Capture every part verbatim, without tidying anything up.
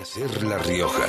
Cadena SER La Rioja.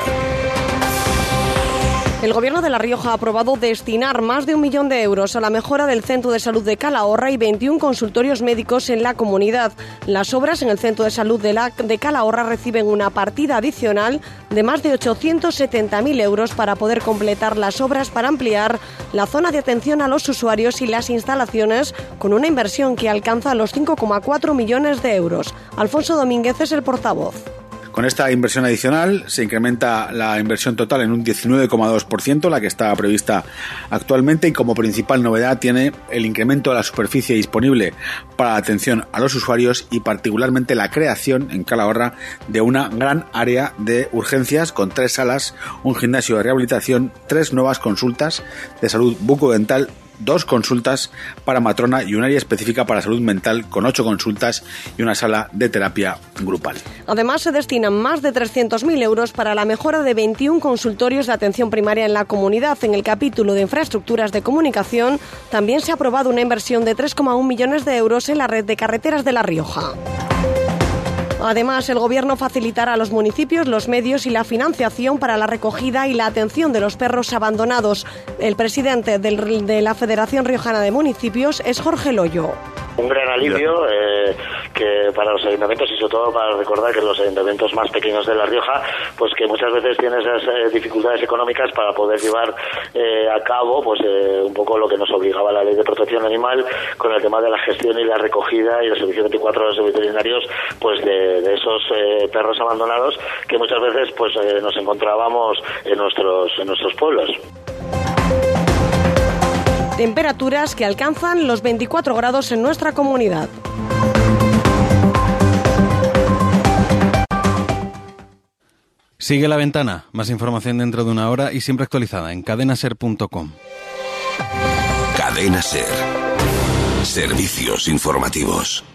El Gobierno de La Rioja ha aprobado destinar más de un millón de euros a la mejora del Centro de Salud de Calahorra y veintiún consultorios médicos en la comunidad. Las obras en el Centro de Salud de, la, de Calahorra reciben una partida adicional de más de ochocientos setenta mil euros para poder completar las obras para ampliar la zona de atención a los usuarios y las instalaciones, con una inversión que alcanza los cinco coma cuatro millones de euros. Alfonso Domínguez es el portavoz. Con esta inversión adicional se incrementa la inversión total en un diecinueve coma dos por ciento, la que está prevista actualmente, y como principal novedad tiene el incremento de la superficie disponible para la atención a los usuarios y particularmente la creación en Calahorra de una gran área de urgencias con tres salas, un gimnasio de rehabilitación, tres nuevas consultas de salud bucodental, dos consultas para matrona y un área específica para salud mental con ocho consultas y una sala de terapia grupal. Además, se destinan más de trescientos mil euros para la mejora de veintiún consultorios de atención primaria en la comunidad. En el capítulo de infraestructuras de comunicación también se ha aprobado una inversión de tres coma uno millones de euros en la red de carreteras de La Rioja. Además, el Gobierno facilitará a los municipios los medios y la financiación para la recogida y la atención de los perros abandonados. El presidente del, de la Federación Riojana de Municipios es Jorge Loyo. Un gran alivio eh, que para los ayuntamientos y sobre todo para recordar que los ayuntamientos más pequeños de La Rioja, pues que muchas veces tienen esas eh, dificultades económicas para poder llevar eh, a cabo pues eh, un poco lo que nos obligaba la Ley de Protección Animal con el tema de la gestión y la recogida y los servicios veinticuatro horas de veterinarios pues de, de esos eh, perros abandonados que muchas veces pues eh, nos encontrábamos en nuestros en nuestros pueblos. Temperaturas que alcanzan los veinticuatro grados en nuestra comunidad. Sigue La Ventana. Más información dentro de una hora y siempre actualizada en cadena ser punto com. Cadena SER. Servicios informativos.